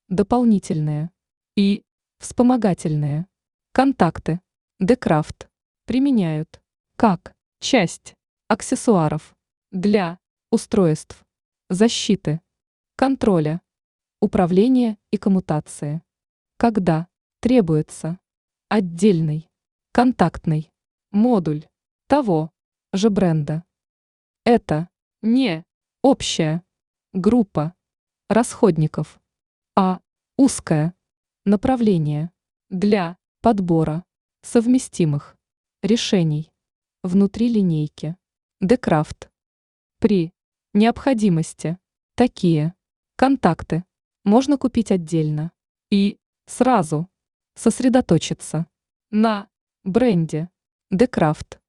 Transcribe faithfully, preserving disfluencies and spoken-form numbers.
дополнительные и вспомогательные контакты Декрафт применяют как часть аксессуаров для устройств защиты, контроля, управления и коммутации, когда требуется отдельный контактный модуль того же бренда. Это не общая группа расходников, а узкое направление для подбора совместимых решений внутри линейки Декрафт. При необходимости такие контакты можно купить отдельно и сразу сосредоточиться на бренде Декрафт.